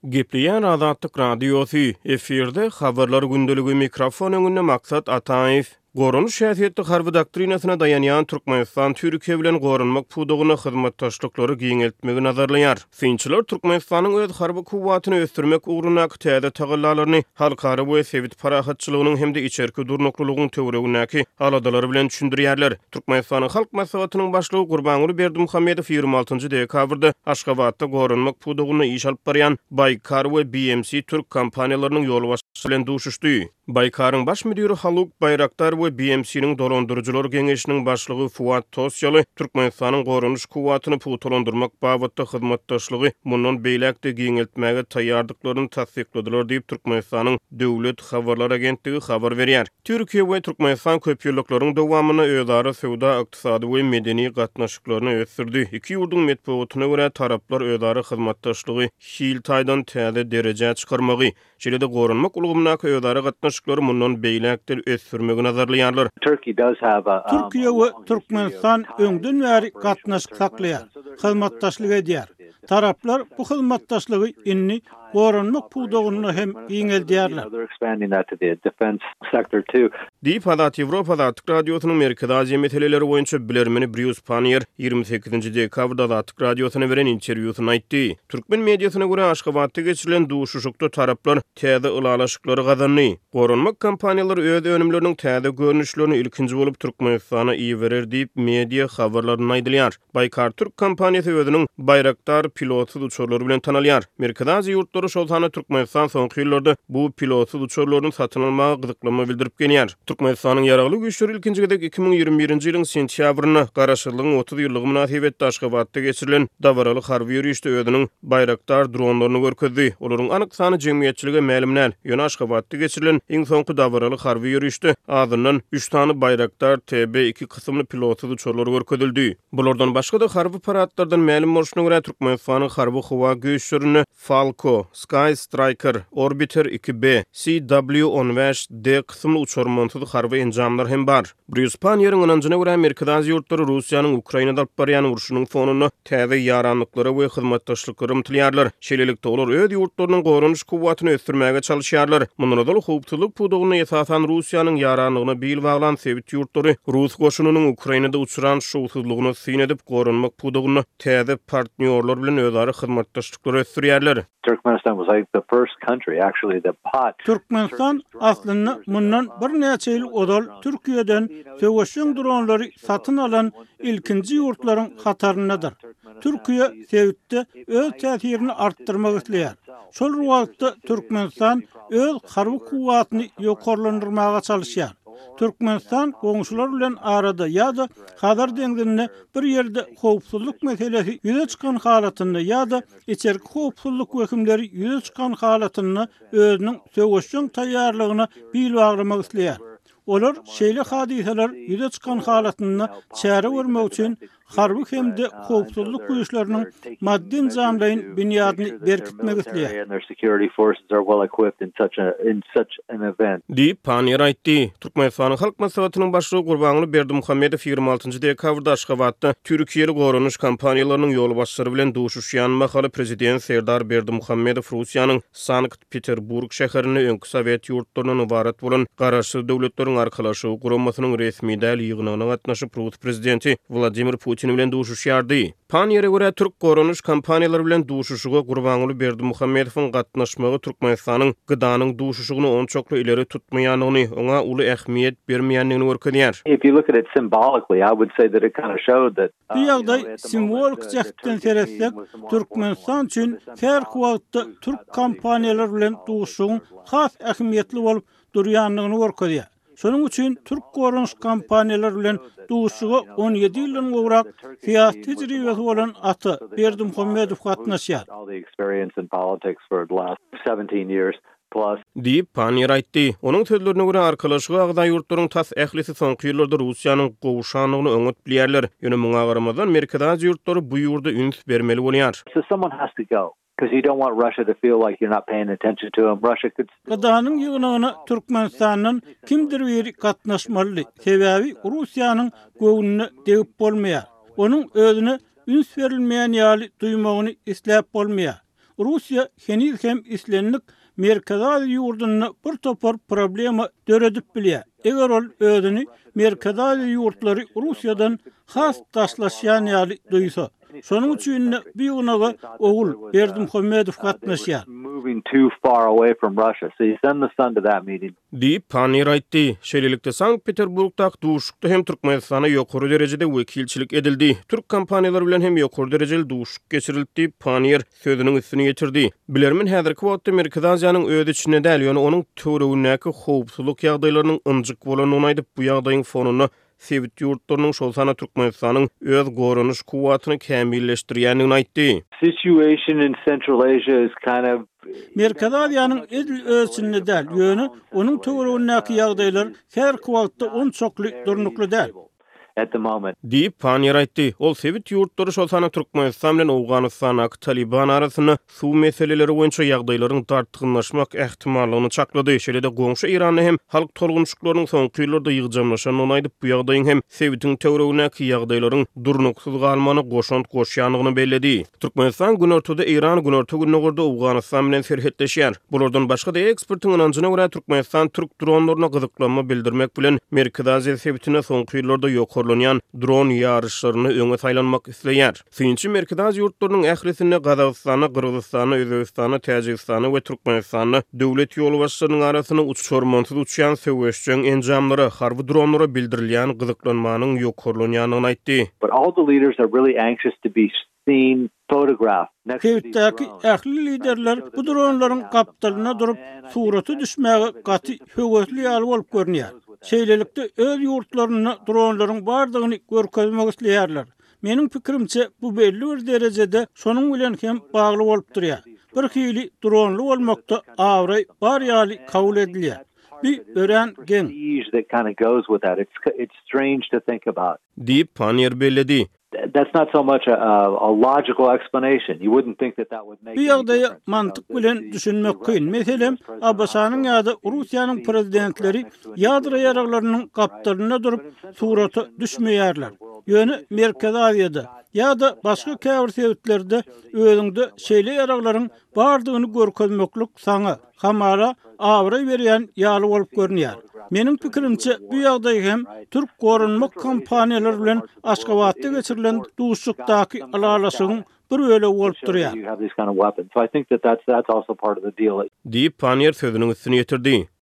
Gepliyen Azatlyk radiosu efirde habarlar gündöligi mikrofon öňünde maksat Ataýew. Gorunuş şäheriyetli harby doktrinasyna dayanýan Türkmenistan Türkiýe bilen gorunmak pudugyny hyzmatdaşlyklary giňeltmegi nazarlaýar. Finçiler Türkmenistanyň öz harby kuwwatyny ösdürmek ugruna täze tagallalaryny halkara we sewit parahatçylygynyň hemde içerki durnuklygynyň töweregindäki aladalary bilen düşündirýärler. Türkmenistanyň halk maslahatynyň başlygy Gurbanuly Berdimuhammedow 26-njy dekabrda Aşgabatda gorunmak pudugyny iş alyp barýan Baykar we BMC Türk kompaniýalarynyň ýolbaşçysy bilen duşuşdy. Baykar'ın baş müdiri Haluk Bayraktar we BMC'nin dolandırıcılar geňeşiniň başlygy Fuat Tosyaly Türkmenistanyň gorunuş kuwwatyny putulandyrmak babatda hyzmatdaşlygy mundan beýlekde giňeltmäge taýýardyklaryny tasdikladylar diýip Türkmenistanyň döwlet habarlar agentligi habar berýär. Türkiýe we Türkmenistan köpýürlüklaryň dowamyny özara sowda, ykdysady we medeni gatnaşyklaryny ösdürdi. Iki ýurduň metbuatyna görä taraplar özara hyzmatdaşlygy hil taýdan täze derejä çykarmagy, şeýle-de gorunmak ulgamynaky özara gatnaşyklary mundan beýlekde ösdürmegi nazarlaýarlar. Türkiýe we Türkmenistan öňden bäri gatnaşyk saklaýar, hyzmatdaşlyk edýär. Taraplar bu hyzmatdaşlygy inni gorunmak pudugyny hem giňeldýärler. Diýip Hadat Ýewropa Atlyk radiosynyň Merkezi Aziýa meseleleri boýunça bilermeni Bruce Panier 28-nji dekabrda Atlyk radiosyna beren interwýusyny aýtdy. Türkmen mediasyna görä Aşgabatda geçirilen duşuşykda taraplar täze ulalaşyklary gazandy. Gorunmak kompaniýalary öz önümleriniň täze görnüşlerini ilkinji bolup Türkmenistana iýerer diýip media habarlaryny aýdylýar. Baykar Türk kompaniýasy özüniň Bayraktar pilotsuz uçurlary bilen tanalýar. Merkezi Aziýa ýurtlary şoltany Türkmenistan soňky ýyllarda bu pilotsuz uçurlaryny satyn almagy gyzyklama bildirip gelýär. Türkmenistanyň ýaragly güýçleri ilkinji gedek 2021-nji ýylyň sentýabryna garaşylygyň 30 ýyllygy münasibetde Aşgabatda geçirilen dawaraly harby ýürüýüşde özüniň Bayraktar dronlaryny görkezdi. Olaryň anyk sany jemgyýetçilige ma'lum näl. Ýöne Aşgabatda geçirilen iň soňky dawaraly harby ýürüýüşde azyndan 3 tany Bayraktar TB2 kysymly pilotsuz uçurlary görkezildi. Bulardan başga da harby paratlardan ma'lum bolşunyna görä Türkmenistanyň harby howa güýçlerini Falco, Sky Striker, Orbiter 2B, CW-15D kysymly uçurmansyz harby enjamlar hem bar. Bruce Panier'in ananjyna görä Merkezi Aziýa ýurtlary Russiýanyň Ukrainada alyp barýan uruşunyň fonuny täze ýaranlyklary we hyzmatdaşlyklary umtilýarlar. Şeýlelikde olar öz ýurtlarynyň gorunuş kuwwatyny ösdürmäge çalyşýarlar. Mundan da howpçylyk pudugyny esasan Russiýanyň ýaranlygyna beýil baglan sewit ýurtlary Rus goşunynyň Ukrainada uçuran şowsuzlygyny syn edip gorunmak pudugyny täze partnýorlar bilen özara hyzmatdaşlyklary ösdürýärler. Türkmenistan aslında mundan bir näçe ýyl odal Türkiýeden söwüşiň dronlary satyn alan ilkinji ýurtlaryň hataryndadyr. Türkiýe sewitde öz täsirini artdyrmak isleýär. Şol wagtda Türkmenistan öz harby kuwwatyny ýokarlandyrmaga çalyşýar. Türkmenistan goňşular bilen arada ýa-da Hazar deňizinde bir ýerde howpsuzlyk meselesi ýüze çykan halatynda ýa-da içerki howpsuzlyk wekimleri ýüze çykan halatyny özüniň söwüşiň taýýarlygyna bil baglamak isleýär. Olar şeýle hadiseler ýüze çykan halatyny çäre görmek üçin harby hemde howpsuzlyk güýçleriniň maddi enjamlaryň binýadyny berkitmek isleýär. Diýip Panier aýtdy. Türkmenistanyň halk maslahatynyň başlygy Gurbanuly Berdimuhammedow 26-njy dekabrda Aşgabatda Türkiýeli gorunuş kompaniýalarynyň ýolbaşçylary bilen duşuşýan mahaly prezident Serdar Berdimuhammedow Russiýanyň Sankt-Peterburg şäherine öňkü Sowet ýurtlarynyň ibaret bolan garaşy döwletleriň arkalaşygy guramasynyň resmi däl ýygynyna gatnaşyp Rus prezidenti Vladimir Putin bilen duşuşýardy. Panier'e görä Türk gorunuş kompaniýalary bilen duşuşuga Gurbanuly Berdimuhammedowyň gatnaşmagy Türkmenistanyň gydanyň duşuşugyny onçokly ileri tutmaýanyny, oňa uly ähmiýet bermeýändigini görkezýär. Bu ýagdaý simbolik jähden seretsek Türkmenistan üçin her wagtda Türk kompaniýalary bilen duşuşugyň has ähmiýetli bolup durýanlygyny görkezýär. Şonuň üçin Türk gorunuş kompaniýalary bilen duşuşuga 17 ýyldan gowrak fiýat tejribesi bolan aty Berdimuhammedow gatnaşýar. Diýip Panier aýtdy. Onuň sözlerine görä arkalaşygy agda ýurtlaryň tas ählisi soňky ýyllarda Russiýanyň gowşanlygyny öňüt bilýärler. Ýöne muňa garamazdan Merkezi Aziýa ýurtlary bu ýurda üns bermeli bolýar. Gydanyň ýygynyna Türkmenistanyň kimdir biri gatnaşmaly. Sebäbi Russiýanyň göwnüne degip bolmaýar. Onuň özüne üns berilmeýän ýaly duýmagyny isläp bolmaýar. Russiya heniz hem islenlik Merkezi Aziya ýurduny bir topar problema döredip bilýär. Eger ol özüni Merkezi Aziya ýurtlary Russiýadan has taşlaşýan ýaly duýsa, şonuň üçin bir ýygynaga ogul Berdimuhammedow gatnaşýar. Diýip Panir aýtdy. Şeýlelikde Sankt-Peterburgda duşukda hem Türkmenistana ýokary derejede wekilçilik edildi. Türk kompaniýalary bilen hem ýokary derejeli duşuk geçirildi. Panir sözüniň üstüne ýetirdi. Bilermin häzirki wagtda Merkezi Aziýanyň öz içinde däl, ýöne onuň töweregindäki howpsuzlyk ýagdaýlarynyň ynjyk bolanyny aýdyp bu ýagdaýyň fonuny Sewit ýurtlarynyň şol sana Türkmenistanyň öz gorunuş kuwatyny kämilleşdirýändigini aýtdy. Situation in Central Asia is kind of Merkezi Aziýanyň edil ölçüsinde däl, ýöne onuň töweregindäki ýagdaýlar her wagtda on çokly durnukly däl. at the moment. Diýip Panir aýtdy. Ol Sewit ýurtlary şol sana Türkmenistan bilen Awganystana, Taliban arasyny suw meseleleri boýunça ýagdaýlaryň tartygynlaşmak ähtimallygyny çaklady. Şeýle-de goňşy Irany hem halk tolgunçlyklarynyň soňky ýyllarda ýygjamlaşanyny aýdyp bu ýagdaýyň hem Sewitiň töweregindäki ýagdaýlaryň durnuksyz galmany goşant goşýanlygyny belledi. Türkmenistan günortada Iran günorta günüňde Awganystan bilen serhetleşýär. Bulardan başga da ekspertiň ynanjyna görä Türkmenistan türk dronlaryna gyzyklanma bildirmek bilen Merkezi Aziýa Sewitine soňky ýyllarda ýokarlanýan dron ýarışlaryny öňe taýlanmak isleýär. Synçy Merkezi Aziýa ýurtlarynyň ählisinde Gazagystany, Gyrgyzstany, Özbekistany, Täjikistany we Türkmenistany döwlet ýolbaşçylarynyň arasyna uçurmansyz uçýan söwüşçüň enjamlary harby dronlara bildirilýän gyzyklanmanyň ýokarlanýanyny aýtdy. But all the leaders are really anxious to be seen, photographed. Sewitdäki ähli liderler bu dronlaryň gapdalyna durup suraty düşmäge gaty höwesli ýaly bolup görnýär. Şeýlelikde öz ýurtlaryny dronlaryň bardygyny görkezmek isleýärler. Meniň pikirimçe bu belli bir derejede şonuň bilen hem bagly bolup durýar. Bir hili dronly bolmakda awry bar ýaly kabul edilýär. Bir ören gen. That kind of goes with that. It's strange to think about. Diýip Panir belledi. That's not so much a logical explanation. You wouldn't think that would make. Bu ýagdaýa mantyk bilen düşünmek kyn. Meselem, Abbasanyň ýa-da Russiýanyň prezidentleri ýadra ýaraglarynyň gapdalyna durup suraty düşmeýärler. Ýöne Merkezi Aziýada ýa-da başga käbir sewitlerde özüňde şeýle ýaraglaryň bardygyny görkezmeklik saňa hamara awra berýän ýaly bolup görnýär. Meniň pikirimçe bu ýagdaý hem türk gorunmak kompaniýalary bilen Aşgabatda geçirilen duşukdaky alalaşygyň bir öle bolup durýar. So I think that's also part of the deal. Diýip Panir sözüniň üstüne ýetirdi.